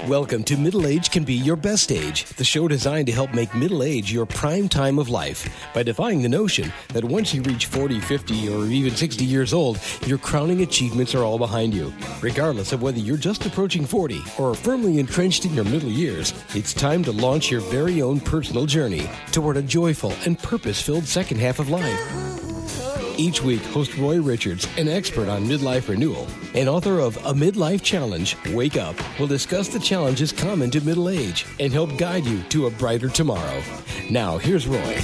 Welcome to Middle Age Can Be Your Best Age, the show designed to help make middle age your prime time of life by defying the notion that once you reach 40, 50, or even 60 years old, your crowning achievements are all behind you. Regardless of whether you're just approaching 40 or are firmly entrenched in your middle years, it's time to launch your very own personal journey toward a joyful and purpose-filled second half of life. Each week, host Roy Richards, an expert on midlife renewal and author of A Midlife Challenge, Wake Up, will discuss the challenges common to middle age and help guide you to a brighter tomorrow. Now, here's Roy.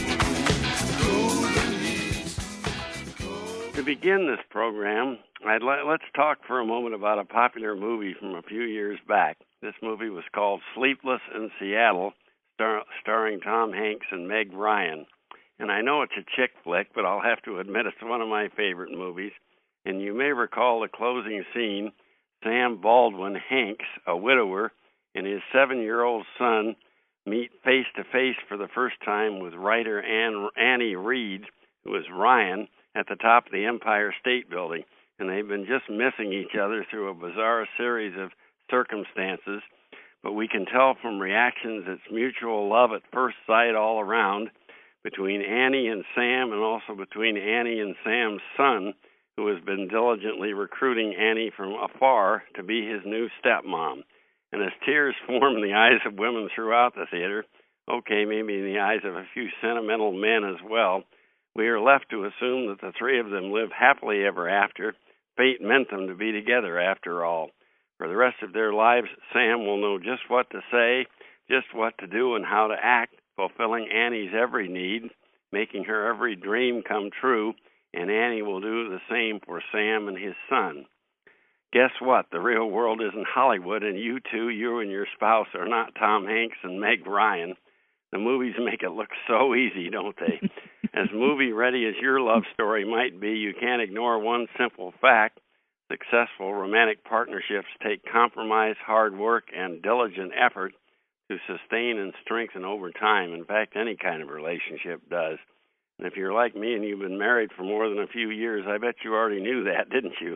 To begin this program, let's talk for a moment about a popular movie from a few years back. This movie was called Sleepless in Seattle, starring Tom Hanks and Meg Ryan. And I know it's a chick flick, but I'll have to admit it's one of my favorite movies. And you may recall the closing scene. Sam Baldwin, Hanks, a widower, and his 7-year-old son meet face-to-face for the first time with writer Annie Reed, who is Ryan, at the top of the Empire State Building. And they've been just missing each other through a bizarre series of circumstances. But we can tell from reactions it's mutual love at first sight all around, between Annie and Sam, and also between Annie and Sam's son, who has been diligently recruiting Annie from afar to be his new stepmom. And as tears form in the eyes of women throughout the theater, okay, maybe in the eyes of a few sentimental men as well, we are left to assume that the three of them live happily ever after. Fate meant them to be together after all. For the rest of their lives, Sam will know just what to say, just what to do, and how to act, fulfilling Annie's every need, making her every dream come true, and Annie will do the same for Sam and his son. Guess what? The real world isn't Hollywood, and you and your spouse are not Tom Hanks and Meg Ryan. The movies make it look so easy, don't they? As movie-ready as your love story might be, you can't ignore one simple fact. Successful romantic partnerships take compromise, hard work, and diligent effort to sustain and strengthen over time. In fact, any kind of relationship does. And if you're like me and you've been married for more than a few years, I bet you already knew that, didn't you?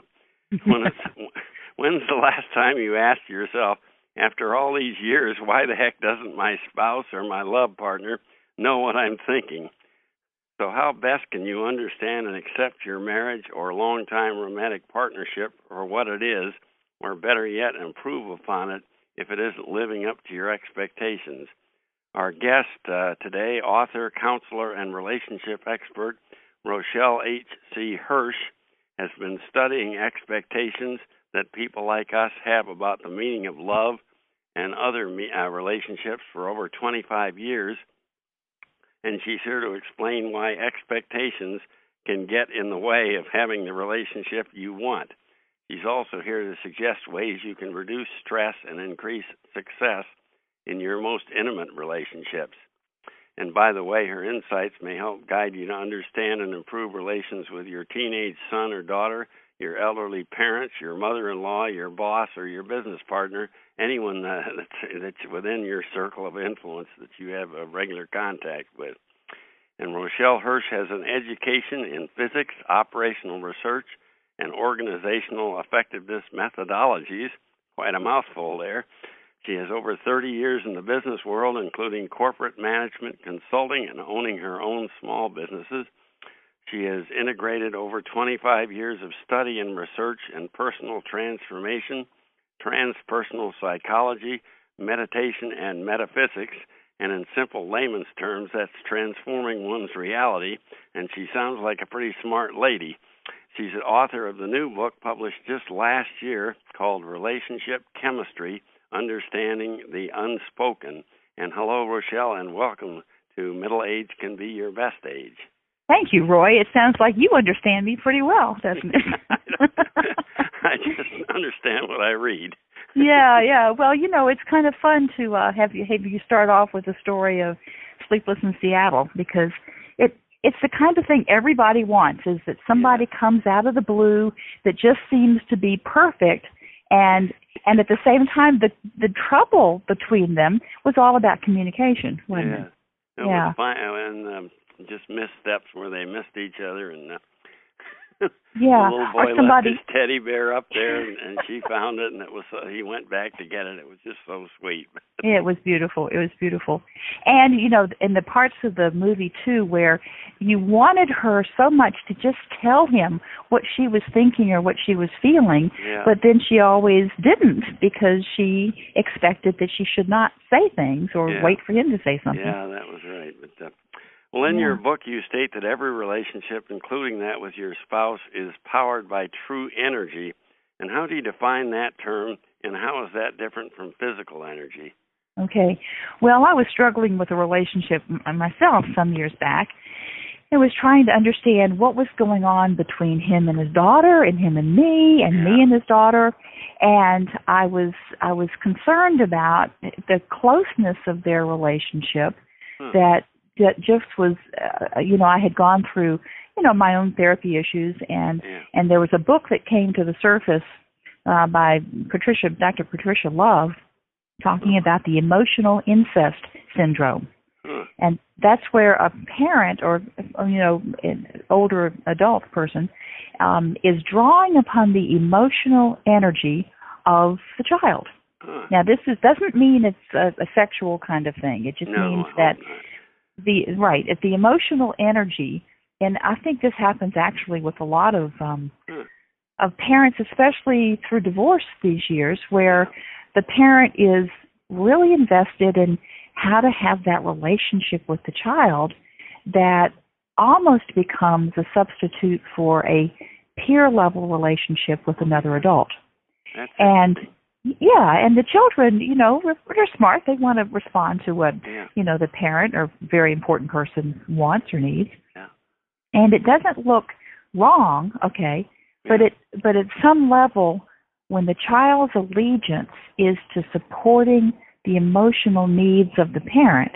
When's the last time you asked yourself, after all these years, why the heck doesn't my spouse or my love partner know what I'm thinking? So how best can you understand and accept your marriage or long-time romantic partnership for what it is, or better yet, improve upon it if it isn't living up to your expectations? Our guest today, author, counselor, and relationship expert Rochelle H.C. Hirsch, has been studying expectations that people like us have about the meaning of love and other relationships for over 25 years, and she's here to explain why expectations can get in the way of having the relationship you want. She's also here to suggest ways you can reduce stress and increase success in your most intimate relationships. And by the way, her insights may help guide you to understand and improve relations with your teenage son or daughter, your elderly parents, your mother-in-law, your boss, or your business partner, anyone that's within your circle of influence that you have a regular contact with. And Rochelle Hirsch has an education in physics, operational research, and organizational effectiveness methodologies, quite a mouthful there. She has over 30 years in the business world, including corporate management, consulting, and owning her own small businesses. She has integrated over 25 years of study and research in personal transformation, transpersonal psychology, meditation, and metaphysics. And in simple layman's terms, that's transforming one's reality. And she sounds like a pretty smart lady. She's the author of the new book published just last year called Relationship Chemistry, Understanding the Unspoken. And hello, Rochelle, and welcome to Middle Age Can Be Your Best Age. Thank you, Roy. It sounds like you understand me pretty well, doesn't it? I just understand what I read. Yeah. Well, it's kind of fun to have you start off with the story of Sleepless in Seattle, because it's the kind of thing everybody wants, is that somebody comes out of the blue that just seems to be perfect, and at the same time, the trouble between them was all about communication, wasn't it? It was fine, and just missteps where they missed each other, and Yeah, The little boy or somebody. left his teddy bear up there, and she found it, and it was. He went back to get it. It was just so sweet. It was beautiful. It was beautiful. And, in the parts of the movie, too, where you wanted her so much to just tell him what she was thinking or what she was feeling, but then she always didn't because she expected that she should not say things or wait for him to say something. Yeah, that was right. But well, in your book, you state that every relationship, including that with your spouse, is powered by true energy. And how do you define that term, and how is that different from physical energy? Okay. Well, I was struggling with a relationship myself some years back. I was trying to understand what was going on between him and his daughter, and him and me and his daughter. And I was concerned about the closeness of their relationship that just was, I had gone through, my own therapy issues, and there was a book that came to the surface by Dr. Patricia Love, talking about the emotional incest syndrome. And that's where a parent or an older adult person is drawing upon the emotional energy of the child. Now, this doesn't mean it's a sexual kind of thing. It just means that it's the emotional energy, and I think this happens actually with a lot of parents, especially through divorce these years, where the parent is really invested in how to have that relationship with the child that almost becomes a substitute for a peer-level relationship with another adult. And the children, they're smart. They want to respond to what, the parent or very important person wants or needs. Yeah. And it doesn't look wrong, okay, but at some level, when the child's allegiance is to supporting the emotional needs of the parent,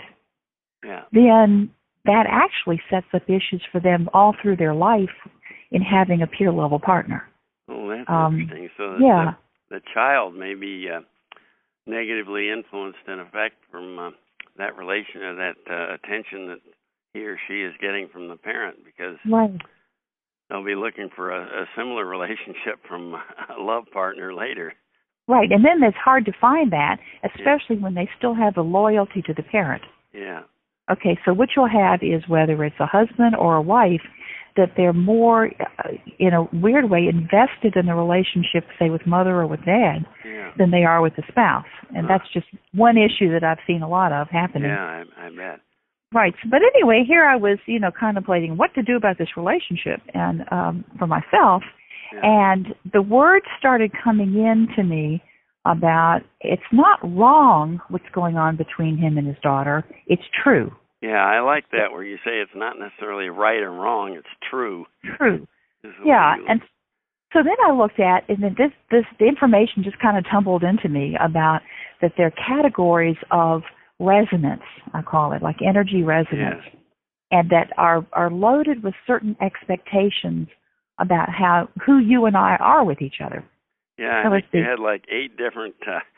then that actually sets up issues for them all through their life in having a peer-level partner. Oh, that's interesting. So the child may be negatively influenced, in effect, from that relation or that attention that he or she is getting from the parent, because they'll be looking for a similar relationship from a love partner later. Right, and then it's hard to find that, especially when they still have a loyalty to the parent. Yeah. Okay, so what you'll have is, whether it's a husband or a wife, that they're more, in a weird way, invested in the relationship, say, with mother or with dad, than they are with the spouse. And that's just one issue that I've seen a lot of happening. Yeah, I bet. Right. But anyway, here I was, contemplating what to do about this relationship and for myself. Yeah. And the words started coming in to me about it's not wrong what's going on between him and his daughter. It's true. Yeah, I like that where you say it's not necessarily right or wrong. It's true. True. Yeah, and so then I looked at, and then the information just kind of tumbled into me about that there are categories of resonance, I call it, like energy resonance, and that are loaded with certain expectations about who you and I are with each other. Yeah, I think you had like 8 different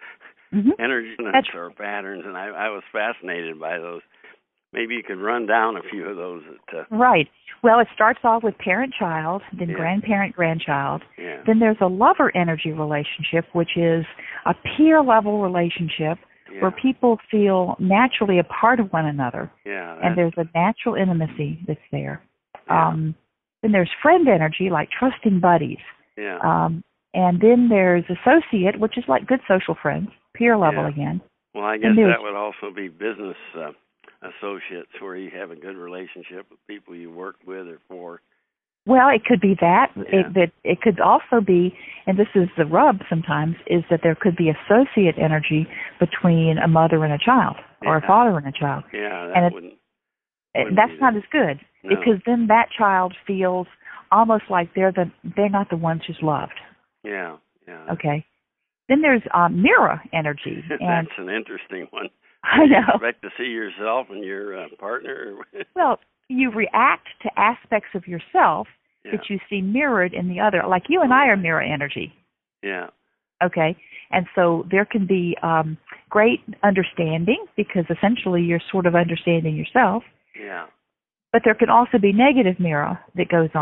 energy or patterns, and I was fascinated by those. Maybe you could run down a few of those. Right. Well, it starts off with parent-child, then grandparent-grandchild. Yeah. Then there's a lover energy relationship, which is a peer-level relationship where people feel naturally a part of one another. Yeah. And there's a natural intimacy that's there. Yeah. Then there's friend energy, like trusting buddies. Yeah. And then there's associate, which is like good social friends, peer level again. Well, I guess that would also be business associates, where you have a good relationship with people you work with or for. Well, it could be that. Yeah. It could also be, and this is the rub sometimes, is that there could be associate energy between a mother and a child, or a father and a child. Yeah, that wouldn't that's not as good, because then that child feels almost like they're not the ones who's loved. Yeah. Okay. Then there's mirror energy. And that's an interesting one. I know. You expect to see yourself and your partner? Well, you react to aspects of yourself that you see mirrored in the other. Like you and I are mirror energy. Yeah. Okay. And so there can be great understanding, because essentially you're sort of understanding yourself. Yeah. But there can also be negative mirror that goes on.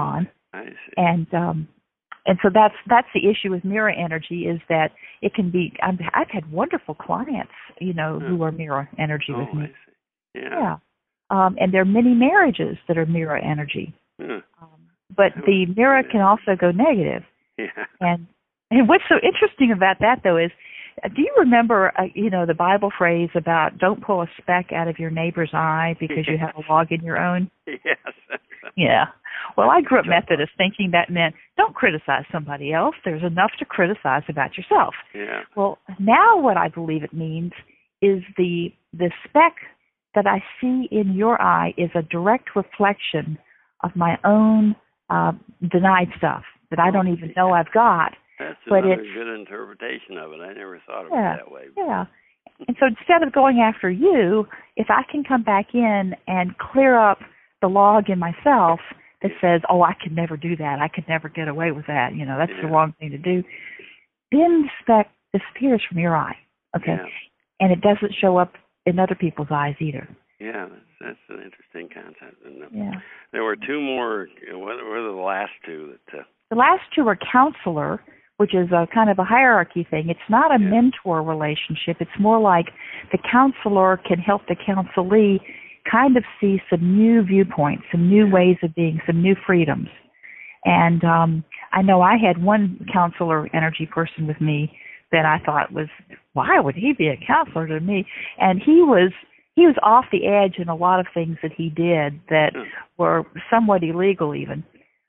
I see. And so that's the issue with mirror energy, is that it can be. I've had wonderful clients, who are mirror energy with me. I see. Yeah. And there are many marriages that are mirror energy. Yeah. But the mirror can also go negative. Yeah. And what's so interesting about that, though, is, do you remember, the Bible phrase about don't pull a speck out of your neighbor's eye because you have a log in your own? Yes. Yeah. Well, I grew up Methodist, thinking that meant don't criticize somebody else. There's enough to criticize about yourself. Yeah. Well, now what I believe it means is the speck that I see in your eye is a direct reflection of my own denied stuff that I don't even know I've got. That's but another good interpretation of it. I never thought of it that way. Yeah. And so instead of going after you, if I can come back in and clear up the log in myself that says, oh, I could never do that, I could never get away with that, that's the wrong thing to do, then the speck disappears from your eye, okay? Yeah. And it doesn't show up in other people's eyes either. Yeah, that's an interesting concept. And, there were two more. What were the last two? The last two are counselor, which is a kind of a hierarchy thing. It's not a mentor relationship. It's more like the counselor can help the counselee kind of see some new viewpoints, some new ways of being, some new freedoms. And I know I had one counselor energy person with me that I thought was, why would he be a counselor to me? And he was off the edge in a lot of things that he did that were somewhat illegal even.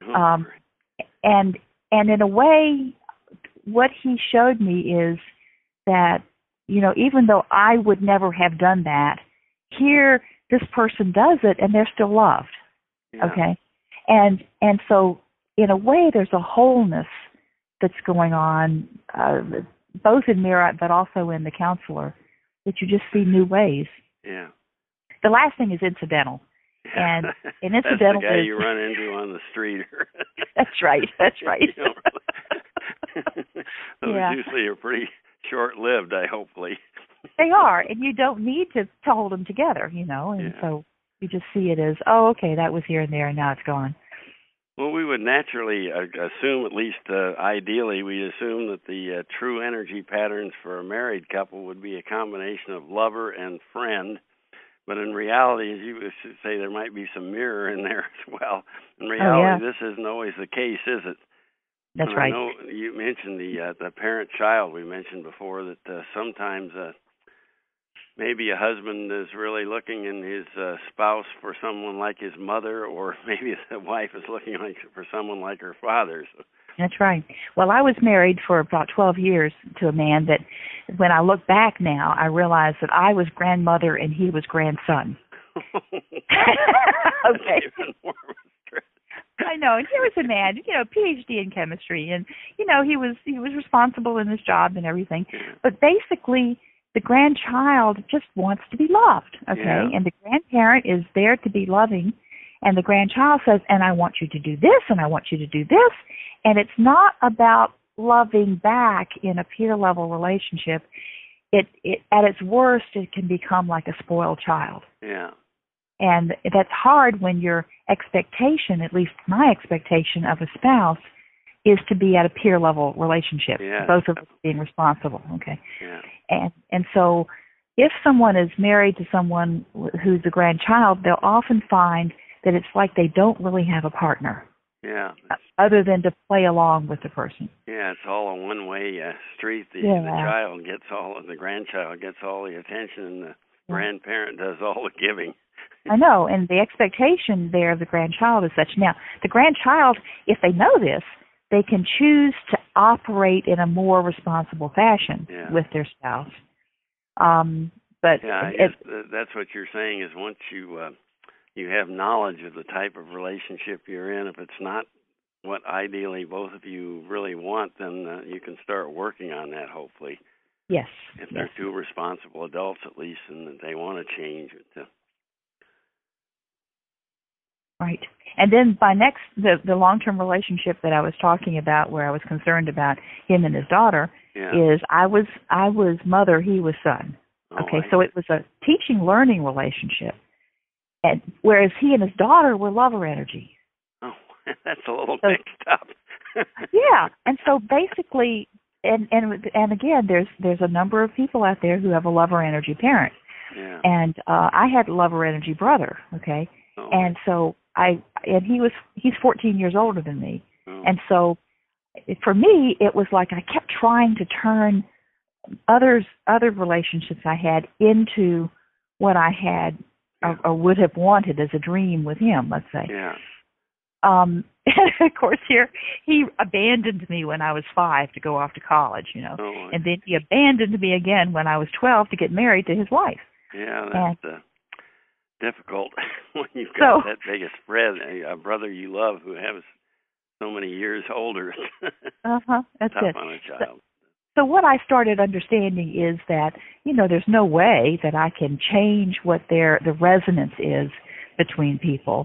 And in a way, what he showed me is that, even though I would never have done that, here this person does it and they're still loved. Yeah. Okay? And so in a way there's a wholeness that's going on, both in Mira but also in the counselor, that you just see new ways. Yeah. The last thing is incidental. And incidental that's the guy is, you run into on the street. That's right. Those usually are pretty short-lived, hopefully. They are, and you don't need to hold them together, and so you just see it as, oh, okay, that was here and there, and now it's gone. Well, we would naturally assume, at least ideally, we assume that the true energy patterns for a married couple would be a combination of lover and friend. But in reality, as you say, there might be some mirror in there as well. In reality, this isn't always the case, is it? That's right. I know you mentioned the parent-child. We mentioned before that sometimes maybe a husband is really looking in his spouse for someone like his mother, or maybe the wife is looking for someone like her father. So. That's right. Well, I was married for about 12 years to a man that, when I look back now, I realize that I was grandmother and he was grandson. Okay. Even more of a stress. I know, and here was a man, PhD in chemistry, and he was responsible in his job and everything. But basically, the grandchild just wants to be loved, okay? Yeah. And the grandparent is there to be loving, and the grandchild says, and I want you to do this, and I want you to do this. And it's not about loving back in a peer-level relationship. It at its worst, it can become like a spoiled child. Yeah. And that's hard when your expectation, at least my expectation of a spouse, is to be at a peer-level relationship, both of us being responsible, okay? Yeah. And so if someone is married to someone who's a grandchild, they'll often find that it's like they don't really have a partner. Yeah. Other than to play along with the person. Yeah, it's all a one-way street. The grandchild gets all the attention, and the grandparent does all the giving. I know, and the expectation there of the grandchild is such. Now, the grandchild, if they know this, they can choose to operate in a more responsible fashion with their spouse. But I guess that's what you're saying is once you have knowledge of the type of relationship you're in, if it's not what ideally both of you really want, then you can start working on that, hopefully. Yes. If they're two responsible adults, at least, and that they want to change it. Right. And then the long-term relationship that I was talking about, where I was concerned about him and his daughter, is I was mother, he was son. Okay, so it was a teaching-learning relationship. And whereas he and his daughter were lover energy. Oh. That's a little mixed up. Yeah, and so basically, and again, there's a number of people out there who have a lover energy parent, and I had a lover energy brother, okay, and so he's 14 years older than me, and so for me it was like I kept trying to turn other relationships I had into what I had or would have wanted as a dream with him, let's say. Yeah. Of course, he abandoned me when I was 5 to go off to college, and then he abandoned me again when I was 12 to get married to his wife. Yeah, that's difficult when you've got that big a spread, a brother you love who has so many years older. That's tough it. on a child. So what I started understanding is that, there's no way that I can change what the resonance is between people.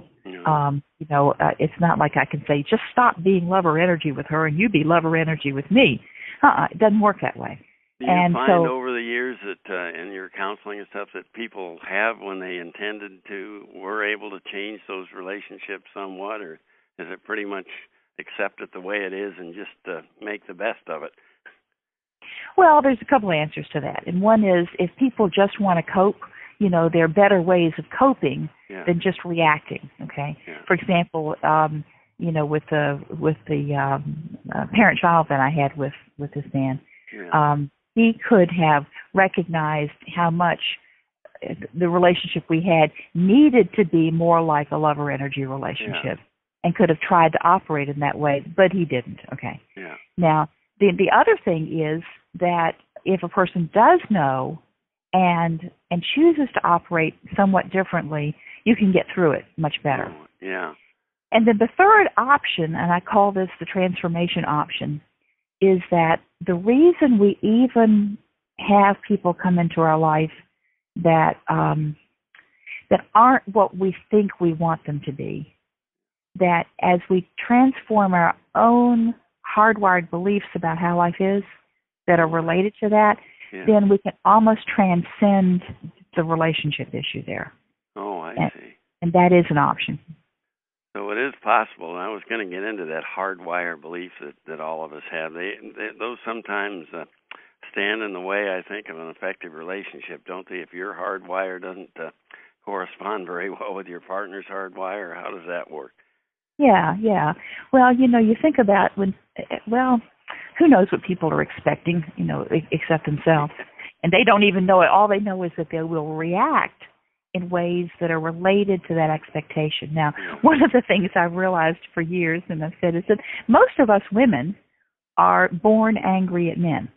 It's not like I can say, just stop being lover energy with her and you be lover energy with me. It doesn't work that way. Do you find over the years that in your counseling and stuff that people have, when they intended to, were able to change those relationships somewhat, or is it pretty much accept it the way it is and just make the best of it? Well, there's a couple of answers to that. And one is, if people just want to cope, there are better ways of coping than just reacting. Okay. Yeah. For example, with the parent-child that I had with this man, he could have recognized how much the relationship we had needed to be more like a lover energy relationship, and could have tried to operate in that way, but he didn't. Okay. Yeah. Now, the other thing is that if a person does know and chooses to operate somewhat differently, you can get through it much better. Yeah. And then the third option, and I call this the transformation option, is that the reason we even have people come into our life that aren't what we think we want them to be, that as we transform our own hardwired beliefs about how life is that are related to that, then we can almost transcend the relationship issue there. Oh, I see. And that is an option. So it is possible, and I was going to get into that hardwired belief that all of us have. Those sometimes stand in the way, I think, of an effective relationship, don't they? If your hardwire doesn't correspond very well with your partner's hardwire, how does that work? Yeah. Well, you think about who knows what people are expecting, except themselves. And they don't even know it. All they know is that they will react in ways that are related to that expectation. Now, one of the things I've realized for years, and I've said, is that most of us women are born angry at men.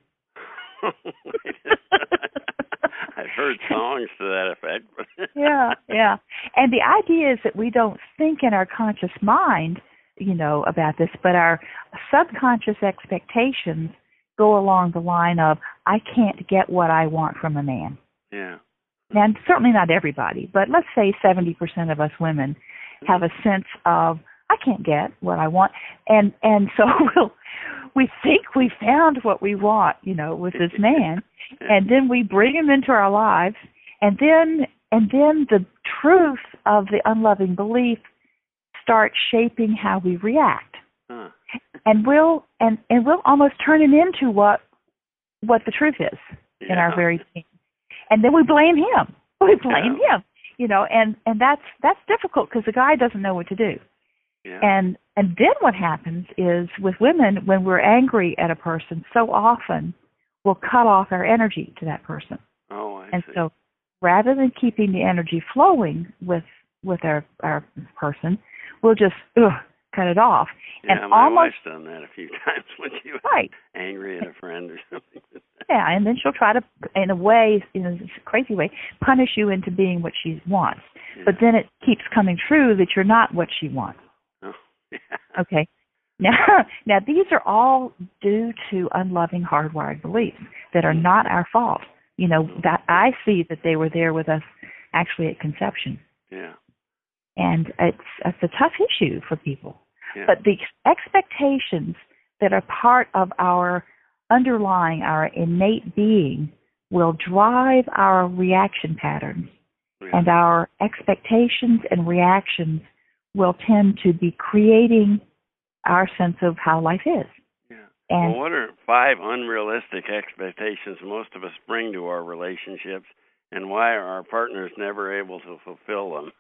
I've heard songs to that effect. Yeah. And the idea is that we don't think in our conscious mind, about this, but our subconscious expectations go along the line of, I can't get what I want from a man. Yeah. And certainly not everybody, but let's say 70% of us women have a sense of, I can't get what I want. And so we think we found what we want, with this man, and then we bring him into our lives, and then the truth of the unloving belief starts shaping how we react. And we'll almost turn it into what the truth is in our very being. And then we blame him. And that's difficult because the guy doesn't know what to do. Yeah. And then what happens is, with women, when we're angry at a person, so often we'll cut off our energy to that person. Oh, I see. So rather than keeping the energy flowing with our person, we'll just cut it off. Yeah, and my wife's done that a few times when she was angry at a friend or something. Yeah, and then she'll try to, in a way, in a crazy way, punish you into being what she wants. Yeah. But then it keeps coming true that you're not what she wants. Oh, yeah. Okay. Now these are all due to unloving hardwired beliefs that are not our fault. That I see that they were there with us actually at conception. Yeah. And it's a tough issue for people. Yeah. But the expectations that are part of our underlying, our innate being, will drive our reaction patterns. Yeah. And our expectations and reactions will tend to be creating our sense of how life is. Yeah. And well, what are 5 unrealistic expectations most of us bring to our relationships, and why are our partners never able to fulfill them?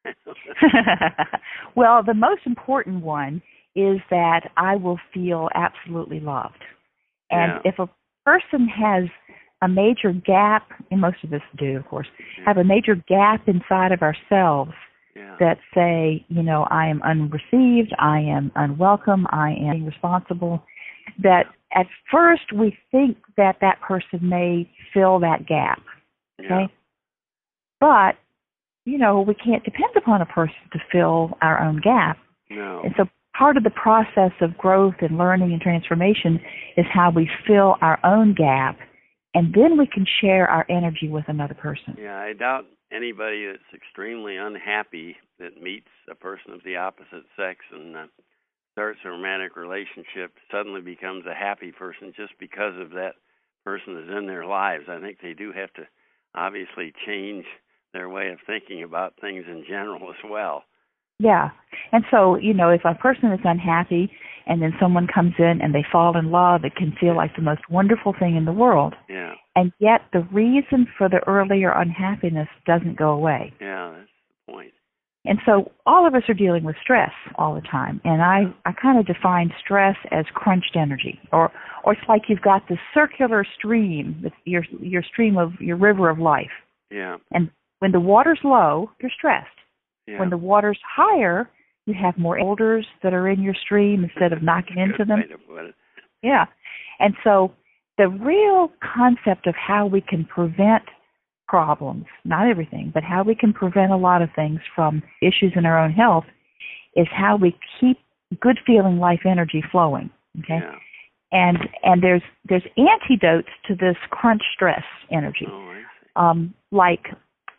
Well, the most important one is that I will feel absolutely loved. And if a person has a major gap, and most of us do, of course, have a major gap inside of ourselves that say, I am unreceived, I am unwelcome, I am irresponsible, that at first we think that that person may fill that gap. Okay? But, we can't depend upon a person to fill our own gap. No. And so part of the process of growth and learning and transformation is how we fill our own gap, and then we can share our energy with another person. Yeah, I doubt anybody that's extremely unhappy that meets a person of the opposite sex and starts a romantic relationship suddenly becomes a happy person just because of that person is in their lives. I think they do have to obviously change their way of thinking about things in general as well. Yeah. And so, if a person is unhappy and then someone comes in and they fall in love, it can feel like the most wonderful thing in the world. Yeah. And yet the reason for the earlier unhappiness doesn't go away. Yeah, that's the point. And so all of us are dealing with stress all the time. And I kind of define stress as crunched energy. Or it's like you've got this circular stream, your stream of your river of life. Yeah. And when the water's low, you're stressed. Yeah. When the water's higher, you have more boulders that are in your stream instead of knocking into them. Way to put it. Yeah. And so the real concept of how we can prevent problems, not everything, but how we can prevent a lot of things from issues in our own health is how we keep good feeling life energy flowing. Okay? Yeah. And there's antidotes to this crunch stress energy. Oh, I see.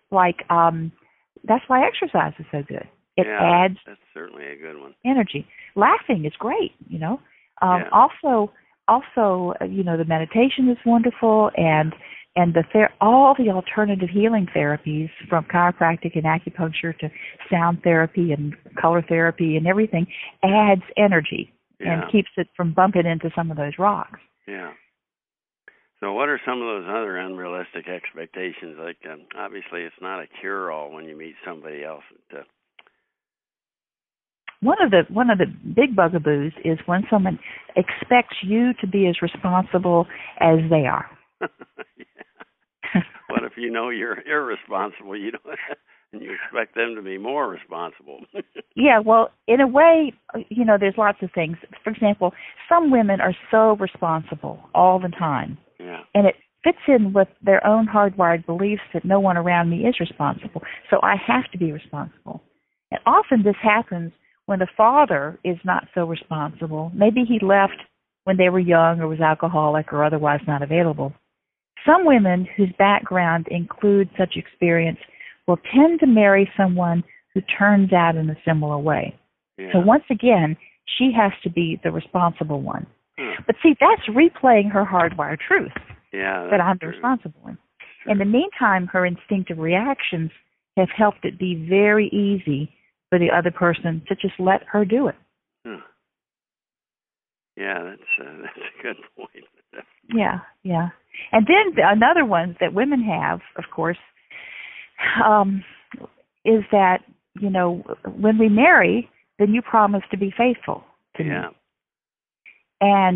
That's why exercise is so good. It adds. That's certainly a good one. Energy. Laughing is great. Also, the meditation is wonderful, and all the alternative healing therapies from chiropractic and acupuncture to sound therapy and color therapy and everything adds energy and keeps it from bumping into some of those rocks. Yeah. So what are some of those other unrealistic expectations? Like, obviously, it's not a cure-all when you meet somebody else. One of the big bugaboos is when someone expects you to be as responsible as they are. What if you're irresponsible? You don't, and you expect them to be more responsible. Yeah, well, in a way, there's lots of things. For example, some women are so responsible all the time. Yeah. And it fits in with their own hardwired beliefs that no one around me is responsible, so I have to be responsible. And often this happens when the father is not so responsible. Maybe he left when they were young or was alcoholic or otherwise not available. Some women whose background includes such experience will tend to marry someone who turns out in a similar way. Yeah. So once again, she has to be the responsible one. Huh. But see, that's replaying her hardwired truth that I'm the true. responsible one. In the meantime, her instinctive reactions have helped it be very easy for the other person to just let her do it. Huh. Yeah, that's a good point. Yeah. And then another one that women have, of course, is that, when we marry, then you promise to be faithful to me. And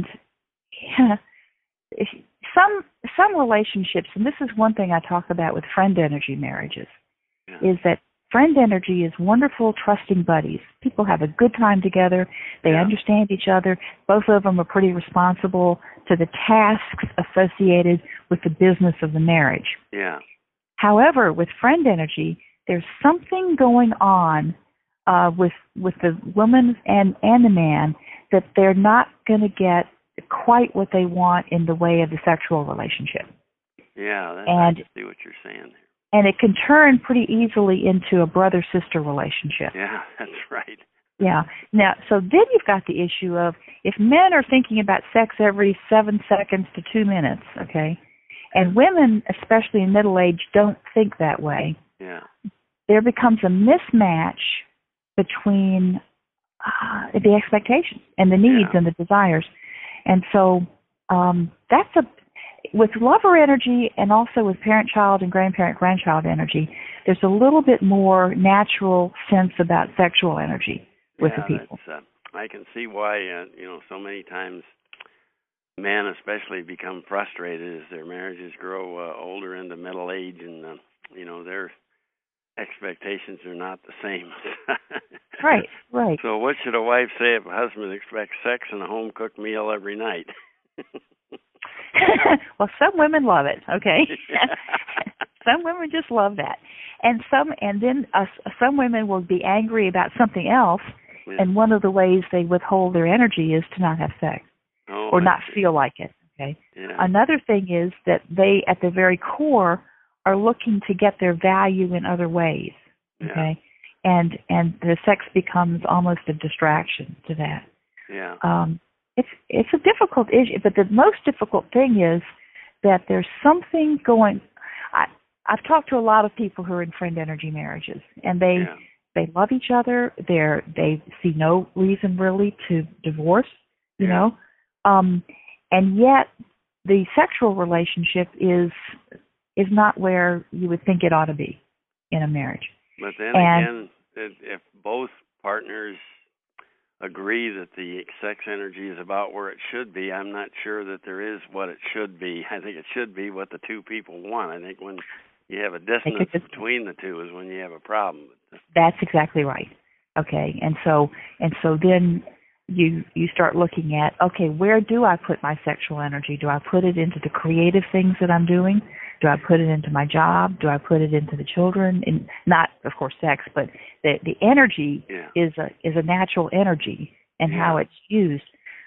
some relationships, and this is one thing I talk about with friend energy marriages, is that friend energy is wonderful, trusting buddies. People have a good time together. They understand each other. Both of them are pretty responsible to the tasks associated with the business of the marriage. Yeah. However, with friend energy, there's something going on with the woman and the man that they're not going to get quite what they want in the way of the sexual relationship. Yeah, I see what you're saying there. And it can turn pretty easily into a brother-sister relationship. Yeah, that's right. Yeah. Now, so then you've got the issue of if men are thinking about sex every 7 seconds to 2 minutes, okay, and women, especially in middle age, don't think that way. Yeah. There becomes a mismatch between the expectations and the needs and the desires. And so with lover energy and also with parent-child and grandparent-grandchild energy, there's a little bit more natural sense about sexual energy with the people. I can see why, so many times men especially become frustrated as their marriages grow older into middle age, and, their expectations are not the same. Right. So what should a wife say if a husband expects sex and a home-cooked meal every night? Well, some women love it, okay? Some women just love that. And then some women will be angry about something else, and one of the ways they withhold their energy is to not have sex or not feel like it, okay? Yeah. Another thing is that they, at the very core, are looking to get their value in other ways, okay? And the sex becomes almost a distraction to that. Yeah. It's a difficult issue, but the most difficult thing is that there's something going. I've talked to a lot of people who are in friend energy marriages, and they love each other. They see no reason really to divorce, you know, and yet the sexual relationship is not where you would think it ought to be in a marriage. But then again, if both partners agree that the sex energy is about where it should be, I'm not sure that there is what it should be. I think it should be what the two people want. I think when you have a dissonance between the two is when you have a problem. That's exactly right. Okay, and so then you start looking at, okay, where do I put my sexual energy? Do I put it into the creative things that I'm doing? Do I put it into my job? Do I put it into the children? And not, of course, sex, but the energy is a natural energy, and how it's used.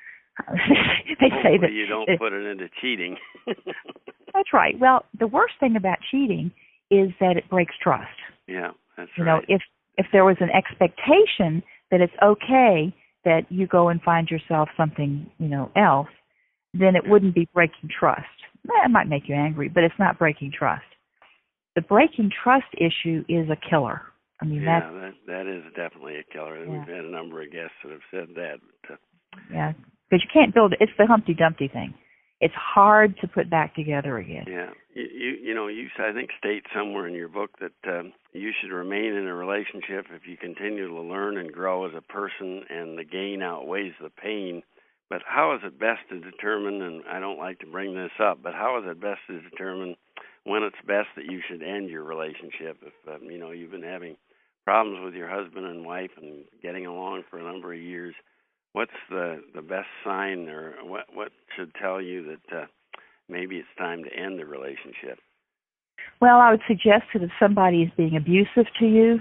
They say that you don't put it into cheating. That's right. Well, the worst thing about cheating is that it breaks trust. Yeah, that's right. You know, if there was an expectation that it's okay that you go and find yourself something, else, then it wouldn't be breaking trust. It might make you angry, but it's not breaking trust. The breaking trust issue is a killer. I mean, that is definitely a killer. And we've had a number of guests that have said that. Yeah, because you can't build it. It's the Humpty Dumpty thing. It's hard to put back together again. Yeah, you I think state somewhere in your book that you should remain in a relationship if you continue to learn and grow as a person, and the gain outweighs the pain. But how is it best to determine, and I don't like to bring this up, but how is it best to determine when it's best that you should end your relationship? If, you've been having problems with your husband and wife and getting along for a number of years, what's the best sign, or what should tell you that maybe it's time to end the relationship? Well, I would suggest that if somebody is being abusive to you,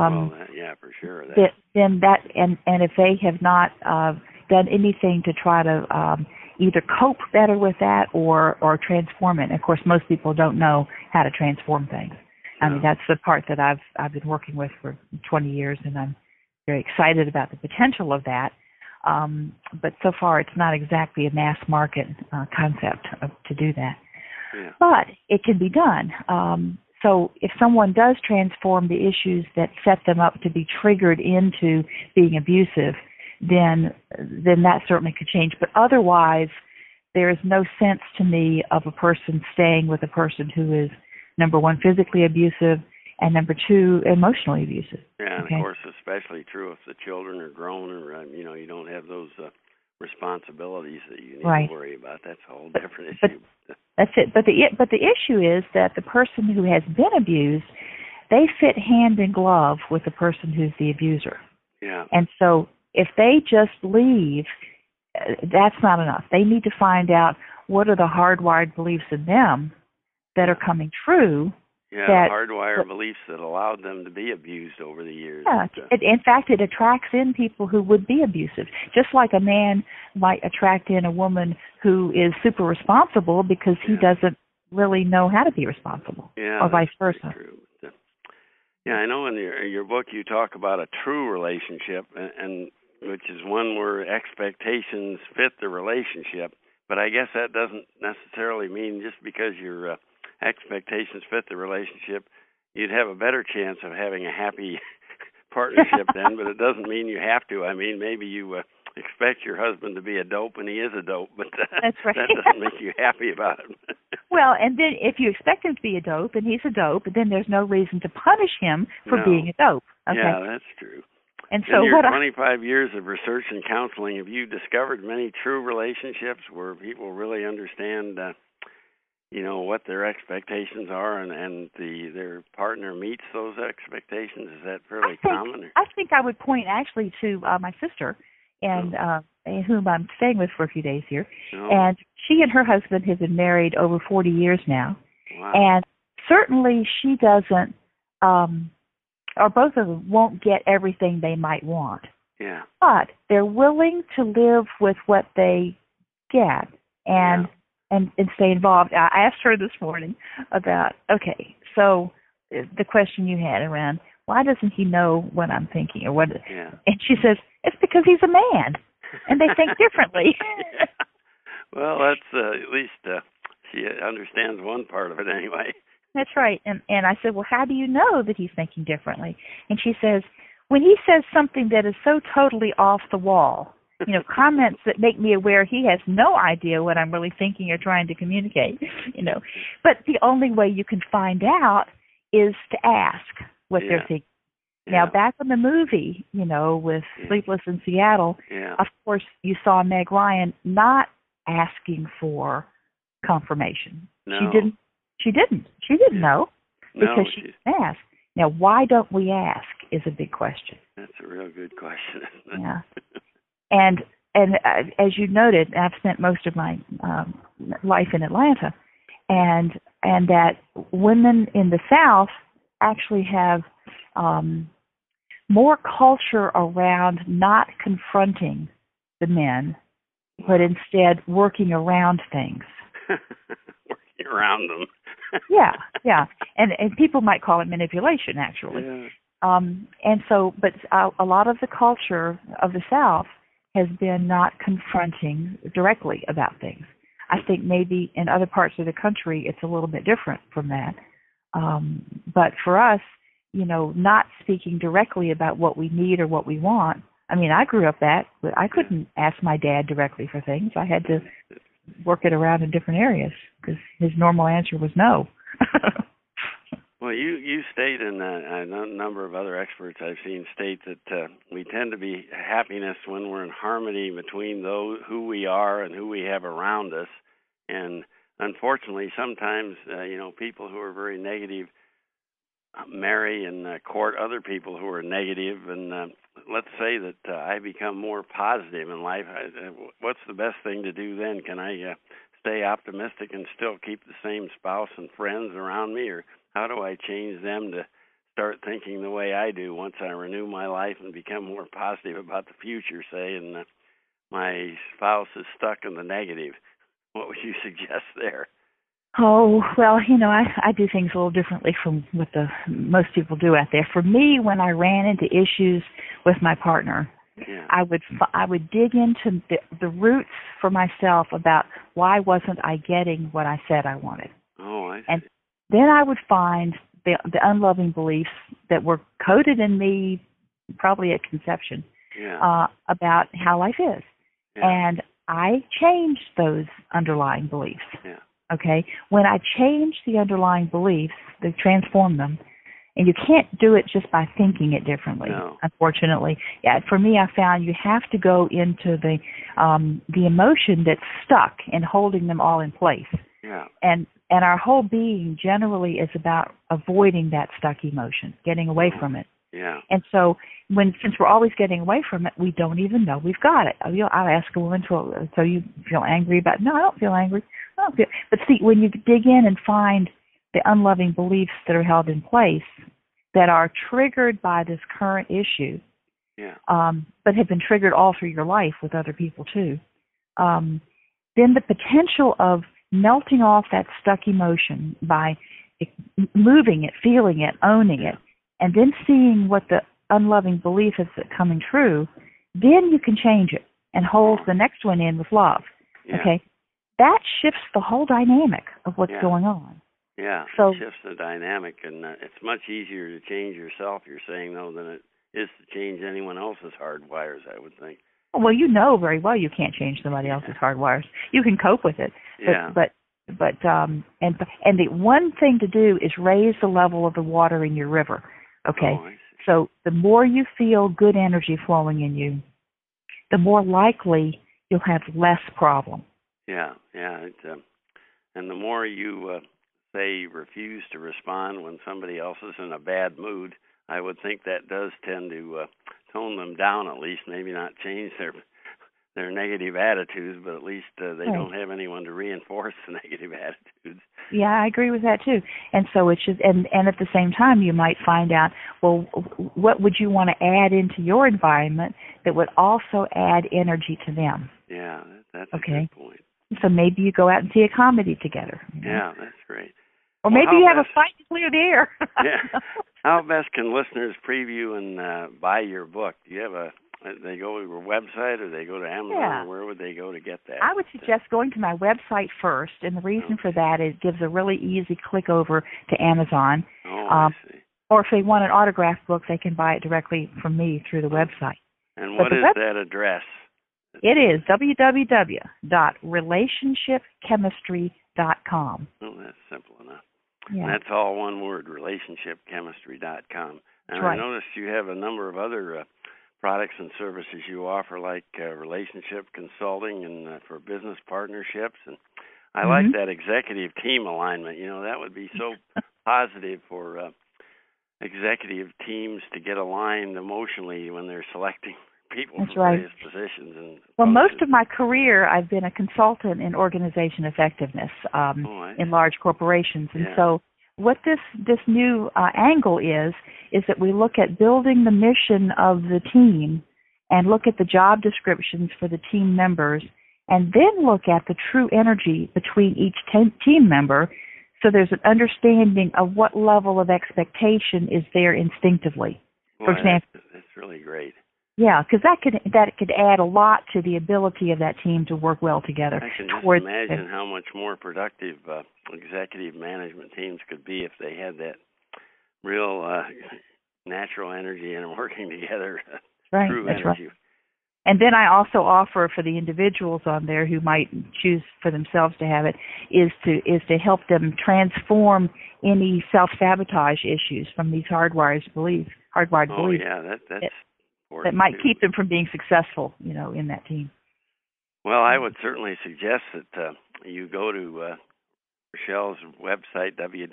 for sure. Then that, and if they have not done anything to try to either cope better with that or transform it. And of course, most people don't know how to transform things. I mean, that's the part that I've been working with for 20 years, and I'm very excited about the potential of that. But so far, it's not exactly a mass market concept to do that. Yeah. But it can be done. So if someone does transform the issues that set them up to be triggered into being abusive, then that certainly could change. But otherwise, there is no sense to me of a person staying with a person who is, number one, physically abusive, and number two, emotionally abusive. Yeah, and of course, especially true if the children are grown, or you don't have those responsibilities that you need to worry about. That's a whole different issue. That's it. But the issue is that the person who has been abused, they fit hand in glove with the person who's the abuser. Yeah. And so if they just leave, that's not enough. They need to find out what are the hardwired beliefs in them that are coming true. Yeah, the hardwired beliefs that allowed them to be abused over the years. Yeah, in fact, it attracts in people who would be abusive. Just like a man might attract in a woman who is super responsible because he doesn't really know how to be responsible, or vice versa. True. Yeah, I know in your book you talk about a true relationship, and which is one where expectations fit the relationship. But I guess that doesn't necessarily mean just because your expectations fit the relationship, you'd have a better chance of having a happy partnership then, but it doesn't mean you have to. I mean, maybe you expect your husband to be a dope, and he is a dope, but that's right. that doesn't make you happy about it. Well, and then if you expect him to be a dope, and he's a dope, then there's no reason to punish him for being a dope. Okay? Yeah, that's true. And so in your 25 years of research and counseling, have you discovered many true relationships where people really understand, what their expectations are, and their partner meets those expectations? Is that fairly common? I think I would point actually to my sister, and whom I'm staying with for a few days here. Oh. And she and her husband have been married over 40 years now. Wow. And certainly she doesn't, or both of them won't get everything they might want. Yeah. But they're willing to live with what they get and stay involved. I asked her this morning about, okay, so the question you had around, why doesn't he know what I'm thinking or what? Yeah. And she says, it's because he's a man and they think differently. Yeah. Well, that's at least she understands one part of it anyway. That's right. And I said, well, how do you know that he's thinking differently? And she says, when he says something that is so totally off the wall, comments that make me aware he has no idea what I'm really thinking or trying to communicate, But the only way you can find out is to ask what they're thinking. Yeah. Now, back in the movie, with Sleepless in Seattle, of course, you saw Meg Ryan not asking for confirmation. No. She didn't know because she didn't ask. Now, why don't we ask is a big question. That's a real good question. Yeah. And as you noted, I've spent most of my life in Atlanta, and that women in the South actually have more culture around not confronting the men, but instead working around things. Working around them. Yeah. And people might call it manipulation, actually. Yeah. And so, but a lot of the culture of the South has been not confronting directly about things. I think maybe in other parts of the country it's a little bit different from that. But for us, not speaking directly about what we need or what we want. I mean, I grew up but I couldn't ask my dad directly for things. I had to work it around in different areas because his normal answer was no. Well, you state, and a number of other experts I've seen state that we tend to be happiness when we're in harmony between those who we are and who we have around us. And unfortunately, sometimes people who are very negative marry and court other people who are negative. And let's say that I become more positive in life. What's the best thing to do then? Can I stay optimistic and still keep the same spouse and friends around me, or how do I change them to start thinking the way I do once I renew my life and become more positive about the future, say, and my spouse is stuck in the negative? What would you suggest there? Oh, well, I do things a little differently from what most people do out there. For me, when I ran into issues with my partner, I would dig into the roots for myself about why wasn't I getting what I said I wanted. Oh, I see. And then I would find the unloving beliefs that were coded in me probably at conception about how life is. Yeah. And I changed those underlying beliefs. Yeah. Okay? When I changed the underlying beliefs, they transform them. And you can't do it just by thinking it differently, unfortunately. Yeah, for me, I found you have to go into the emotion that's stuck and holding them all in place. Yeah. And our whole being generally is about avoiding that stuck emotion, getting away from it. Yeah. And so since we're always getting away from it, we don't even know we've got it. I'll ask a woman, so you feel angry about it? No, I don't feel angry. But see, when you dig in and find the unloving beliefs that are held in place that are triggered by this current issue, but have been triggered all through your life with other people too, then the potential of melting off that stuck emotion by moving it, feeling it, owning it, and then seeing what the unloving belief is coming true, then you can change it and hold the next one in with love. Yeah. Okay? That shifts the whole dynamic of what's going on. Yeah, so, it shifts the dynamic, and it's much easier to change yourself, you're saying, though, than it is to change anyone else's hard wires, I would think. Well, you know very well you can't change somebody else's hard wires. You can cope with it. Yeah. But and the one thing to do is raise the level of the water in your river. Okay. Oh, I see. So the more you feel good energy flowing in you, the more likely you'll have less problem. Yeah. And the more you say refuse to respond when somebody else is in a bad mood, I would think that does tend to tone them down, at least. Maybe not change their negative attitudes, but at least they don't have anyone to reinforce the negative attitudes. Yeah, I agree with that too. And so it's just, and at the same time, you might find out, well, what would you want to add into your environment that would also add energy to them? Yeah, that's a good point. So maybe you go out and see a comedy together. Yeah, that's great. Or maybe you have a fight to clear the air. Yeah. How best can listeners preview and buy your book? Do you have they go to your website, or they go to Amazon, or where would they go to get that? I would suggest going to my website first, and the reason for that is it gives a really easy click over to Amazon. Oh, I see. Or if they want an autographed book, they can buy it directly from me through the website. And what is that address? It is www.relationshipchemistry.com. Oh, that's simple enough. Yeah. And that's all one word, relationshipchemistry.com. And right. I noticed you have a number of other products and services you offer, like relationship consulting and for business partnerships. And I like that executive team alignment. You know, that would be so positive for executive teams to get aligned emotionally when they're selecting people for various positions. And well, most of my career, I've been a consultant in organization effectiveness in large corporations. And so what this new angle is that we look at building the mission of the team and look at the job descriptions for the team members and then look at the true energy between each team member so there's an understanding of what level of expectation is there instinctively. Boy, for example, that's really great. Yeah, because that could add a lot to the ability of that team to work well together. I can just imagine how much more productive executive management teams could be if they had that real natural energy and working together. Right, true that's energy. Right. And then I also offer for the individuals on there who might choose for themselves to have it is to help them transform any self-sabotage issues from these hardwired beliefs. Oh yeah, that's that might keep them from being successful, you know, in that team. Well, I would certainly suggest that you go to Rochelle's website,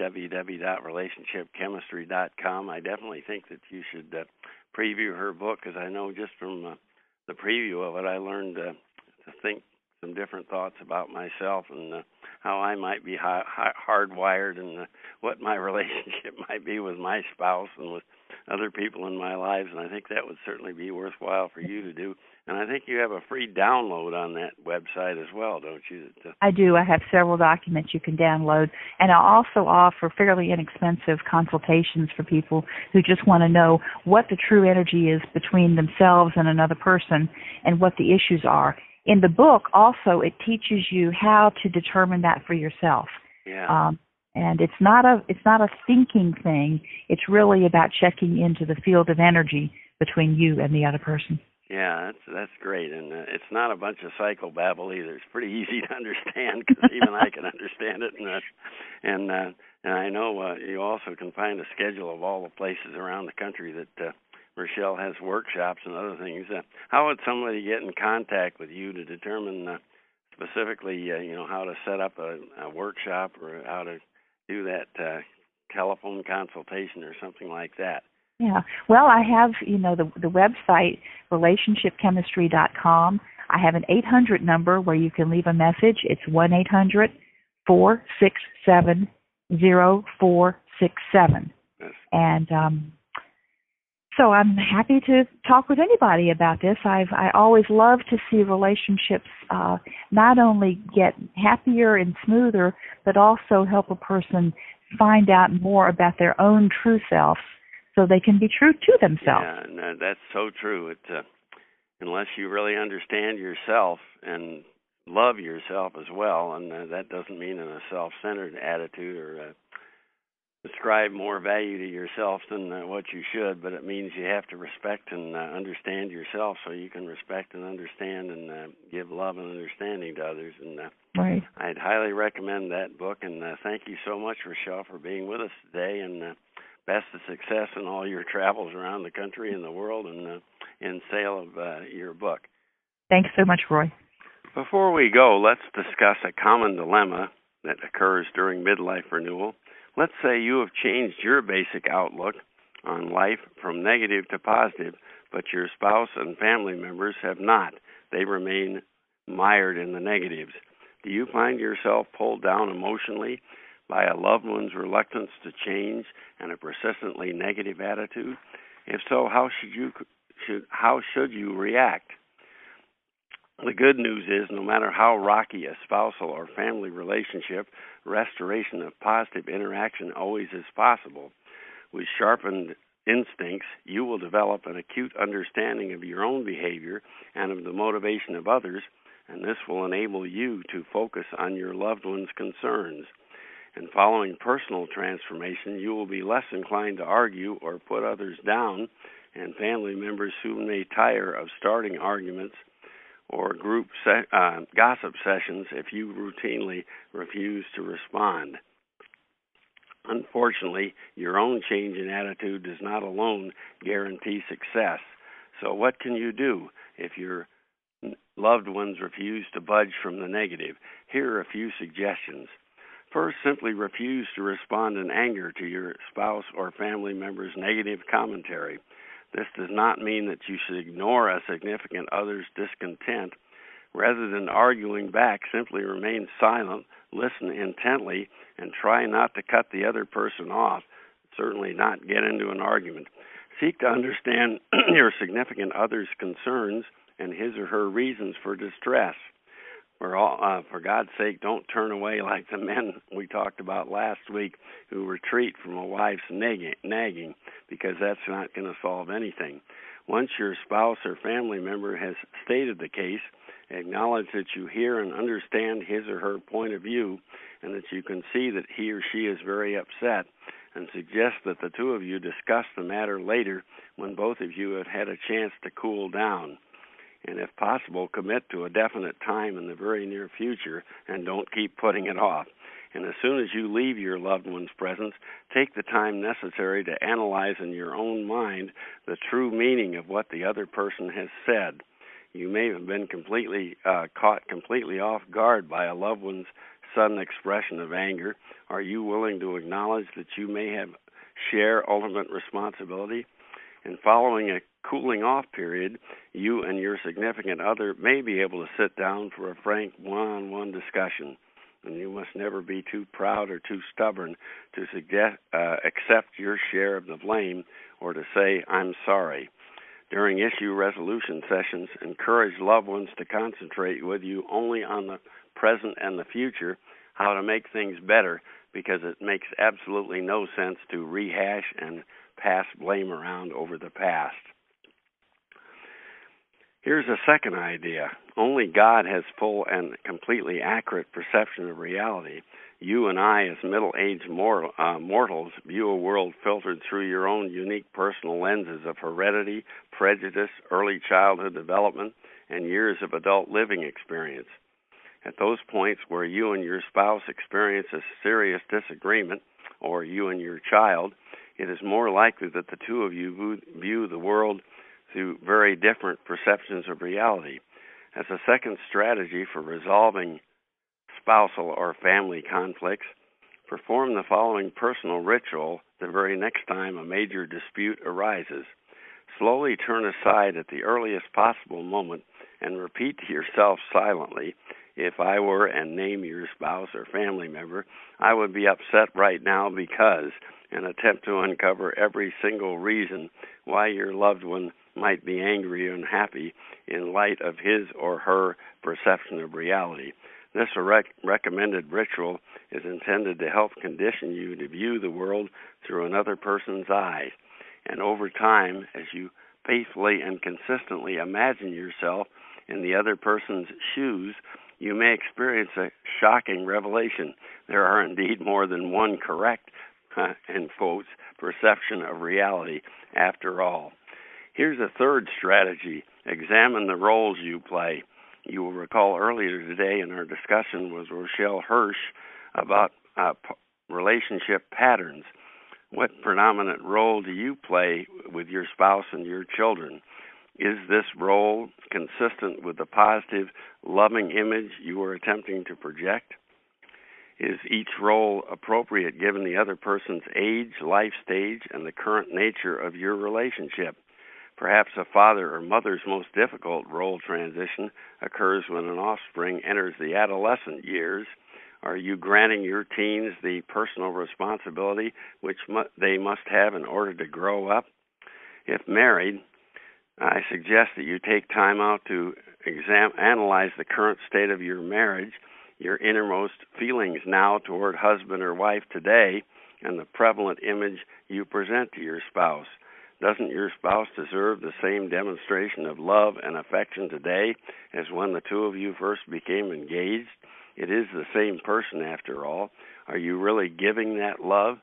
www.relationshipchemistry.com. I definitely think that you should preview her book, because I know just from the preview of it, I learned to think some different thoughts about myself and how I might be hardwired and what my relationship might be with my spouse and with other people in my lives, and I think that would certainly be worthwhile for you to do. And I think you have a free download on that website as well, don't you? I do. I have several documents you can download, and I also offer fairly inexpensive consultations for people who just want to know what the true energy is between themselves and another person and what the issues are. In the book, also, it teaches you how to determine that for yourself. Yeah. And it's not a thinking thing. It's really about checking into the field of energy between you and the other person. Yeah, that's great, and it's not a bunch of psychobabble either. It's pretty easy to understand because even I can understand it, and I know you also can find a schedule of all the places around the country that Rochelle has workshops and other things. How would somebody get in contact with you to determine specifically, how to set up a workshop or how to do that telephone consultation or something like that? Yeah. Well, I have, the website, relationshipchemistry.com. I have an 800 number where you can leave a message. It's 1-800-467-0467. Yes. And so I'm happy to talk with anybody about this. I always love to see relationships not only get happier and smoother, but also help a person find out more about their own true self so they can be true to themselves. Yeah, no, that's so true. Unless you really understand yourself and love yourself as well, and that doesn't mean in a self-centered attitude or ascribe more value to yourself than what you should, but it means you have to respect and understand yourself so you can respect and understand and give love and understanding to others. And right. I'd highly recommend that book, and thank you so much, Rochelle, for being with us today, and best of success in all your travels around the country and the world and in sale of your book. Thanks so much, Roy. Before we go, let's discuss a common dilemma that occurs during midlife renewal. Let's say you have changed your basic outlook on life from negative to positive, but your spouse and family members have not. They remain mired in the negatives. Do you find yourself pulled down emotionally by a loved one's reluctance to change and a persistently negative attitude? If so, how should you react? The good news is, no matter how rocky a spousal or family relationship, restoration of positive interaction always is possible. With sharpened instincts, you will develop an acute understanding of your own behavior and of the motivation of others, and this will enable you to focus on your loved one's concerns. And following personal transformation, you will be less inclined to argue or put others down, and family members soon may tire of starting arguments or group gossip sessions if you routinely refuse to respond. Unfortunately, your own change in attitude does not alone guarantee success. So what can you do if your loved ones refuse to budge from the negative? Here are a few suggestions. First, simply refuse to respond in anger to your spouse or family member's negative commentary. This does not mean that you should ignore a significant other's discontent. Rather than arguing back, simply remain silent, listen intently, and try not to cut the other person off, certainly not get into an argument. Seek to understand your significant other's concerns and his or her reasons for distress. For God's sake, don't turn away like the men we talked about last week who retreat from a wife's nagging, because that's not going to solve anything. Once your spouse or family member has stated the case, acknowledge that you hear and understand his or her point of view and that you can see that he or she is very upset, and suggest that the two of you discuss the matter later when both of you have had a chance to cool down. And if possible, commit to a definite time in the very near future and don't keep putting it off. And as soon as you leave your loved one's presence, take the time necessary to analyze in your own mind the true meaning of what the other person has said. You may have been caught completely off guard by a loved one's sudden expression of anger. Are you willing to acknowledge that you may have share ultimate responsibility? And following a cooling off period, you and your significant other may be able to sit down for a frank one-on-one discussion. And you must never be too proud or too stubborn to accept your share of the blame or to say, "I'm sorry." During issue resolution sessions, encourage loved ones to concentrate with you only on the present and the future, how to make things better, because it makes absolutely no sense to rehash and pass blame around over the past. Here's a second idea. Only God has full and completely accurate perception of reality. You and I, as middle-aged mortals, view a world filtered through your own unique personal lenses of heredity, prejudice, early childhood development, and years of adult living experience. At those points where you and your spouse experience a serious disagreement, or you and your child, it is more likely that the two of you view the world through very different perceptions of reality. As a second strategy for resolving spousal or family conflicts, perform the following personal ritual the very next time a major dispute arises. Slowly turn aside at the earliest possible moment and repeat to yourself silently, "If I were," and name your spouse or family member, "I would be upset right now because," and attempt to uncover every single reason why your loved one might be angry or unhappy in light of his or her perception of reality. This recommended ritual is intended to help condition you to view the world through another person's eyes. And over time, as you faithfully and consistently imagine yourself in the other person's shoes, you may experience a shocking revelation. There are indeed more than one correct in quotes, perception of reality after all. Here's a third strategy. Examine the roles you play. You will recall earlier today in our discussion with Rochelle Hirsch about relationship patterns. What predominant role do you play with your spouse and your children? Is this role consistent with the positive, loving image you are attempting to project? Is each role appropriate given the other person's age, life stage, and the current nature of your relationship? Perhaps a father or mother's most difficult role transition occurs when an offspring enters the adolescent years. Are you granting your teens the personal responsibility which they must have in order to grow up? If married, I suggest that you take time out to analyze the current state of your marriage, your innermost feelings now toward husband or wife today, and the prevalent image you present to your spouse. Doesn't your spouse deserve the same demonstration of love and affection today as when the two of you first became engaged? It is the same person after all. Are you really giving that love?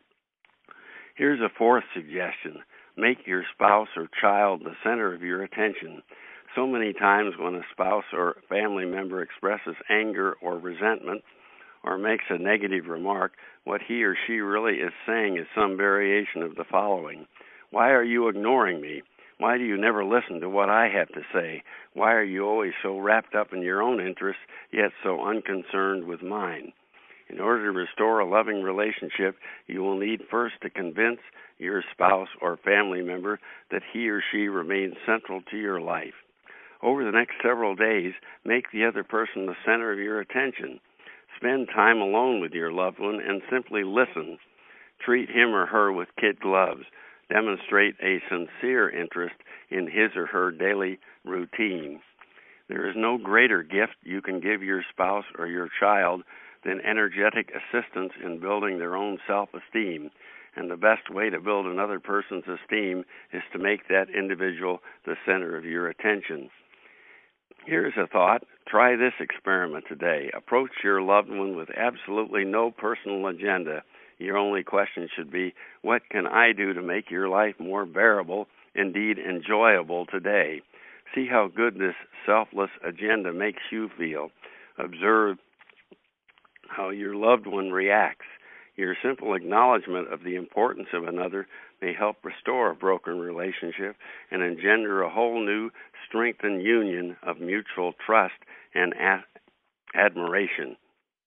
Here's a fourth suggestion. Make your spouse or child the center of your attention. So many times when a spouse or family member expresses anger or resentment or makes a negative remark, what he or she really is saying is some variation of the following. Why are you ignoring me? Why do you never listen to what I have to say? Why are you always so wrapped up in your own interests, yet so unconcerned with mine? In order to restore a loving relationship, you will need first to convince your spouse or family member that he or she remains central to your life. Over the next several days, make the other person the center of your attention. Spend time alone with your loved one and simply listen. Treat him or her with kid gloves. Demonstrate a sincere interest in his or her daily routine. There is no greater gift you can give your spouse or your child than energetic assistance in building their own self-esteem. And the best way to build another person's esteem is to make that individual the center of your attention. Here's a thought. Try this experiment today. Approach your loved one with absolutely no personal agenda. Your only question should be, what can I do to make your life more bearable, indeed enjoyable today? See how good this selfless agenda makes you feel. Observe how your loved one reacts. Your simple acknowledgement of the importance of another may help restore a broken relationship and engender a whole new, strengthened union of mutual trust and admiration.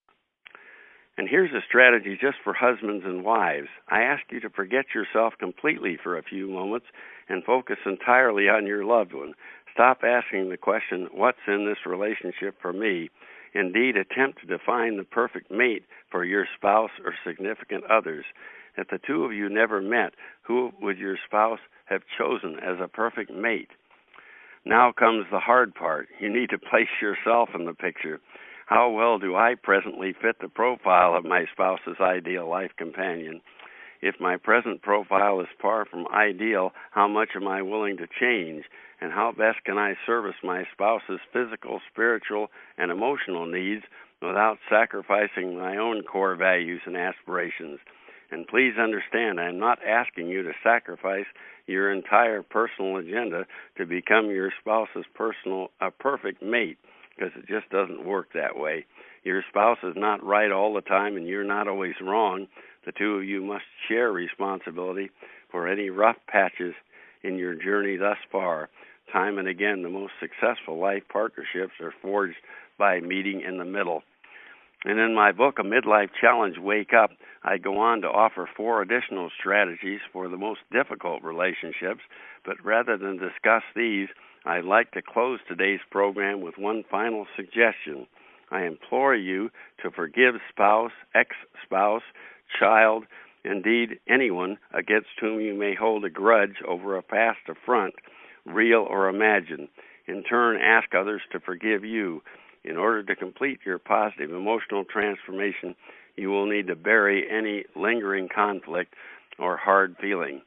And here's a strategy just for husbands and wives. I ask you to forget yourself completely for a few moments and focus entirely on your loved one. Stop asking the question, what's in this relationship for me? Indeed, attempt to define the perfect mate for your spouse or significant others. If the two of you never met, who would your spouse have chosen as a perfect mate? Now comes the hard part. You need to place yourself in the picture. How well do I presently fit the profile of my spouse's ideal life companion? If my present profile is far from ideal, how much am I willing to change? And how best can I service my spouse's physical, spiritual, and emotional needs without sacrificing my own core values and aspirations? And please understand, I'm not asking you to sacrifice your entire personal agenda to become your spouse's perfect mate, because it just doesn't work that way. Your spouse is not right all the time, and you're not always wrong. The two of you must share responsibility for any rough patches in your journey thus far. Time and again, the most successful life partnerships are forged by meeting in the middle. And in my book, A Midlife Challenge, Wake Up, I go on to offer 4 additional strategies for the most difficult relationships. But rather than discuss these, I'd like to close today's program with one final suggestion. I implore you to forgive spouse, ex-spouse, child, indeed anyone against whom you may hold a grudge over a past affront, real or imagined. In turn, ask others to forgive you. In order to complete your positive emotional transformation, you will need to bury any lingering conflict or hard feeling.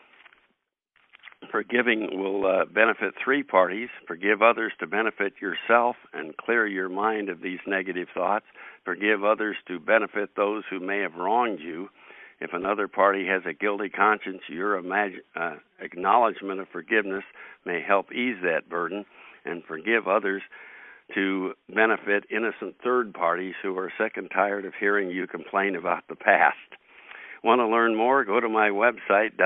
Forgiving will benefit 3 parties. Forgive others to benefit yourself and clear your mind of these negative thoughts. Forgive others to benefit those who may have wronged you. If another party has a guilty conscience, your acknowledgement of forgiveness may help ease that burden and forgive others to benefit innocent third parties who are sick and tired of hearing you complain about the past. Want to learn more? Go to my website,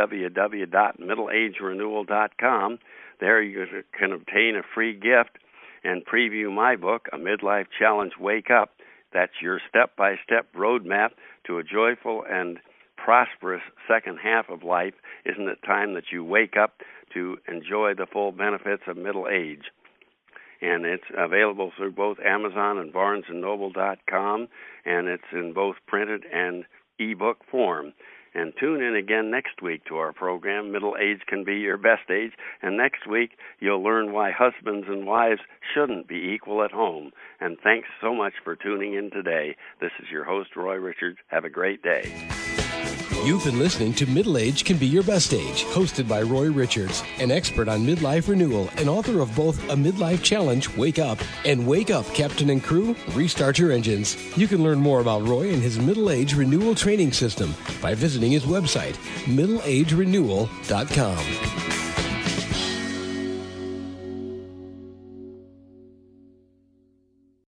www.middleagerenewal.com. There you can obtain a free gift and preview my book, A Midlife Challenge Wake Up. That's your step-by-step roadmap to a joyful and prosperous second half of life. Isn't it time that you wake up to enjoy the full benefits of middle age? And it's available through both Amazon and BarnesandNoble.com, and it's in both printed and ebook form. And tune in again next week to our program, Middle Age Can Be Your Best Age. And next week, you'll learn why husbands and wives shouldn't be equal at home. And thanks so much for tuning in today. This is your host, Roy Richards. Have a great day. You've been listening to Middle Age Can Be Your Best Age, hosted by Roy Richards, an expert on midlife renewal and author of both A Midlife Challenge, Wake Up, and Wake Up, Captain and Crew, Restart Your Engines. You can learn more about Roy and his Middle Age Renewal Training System by visiting his website, middleagerenewal.com.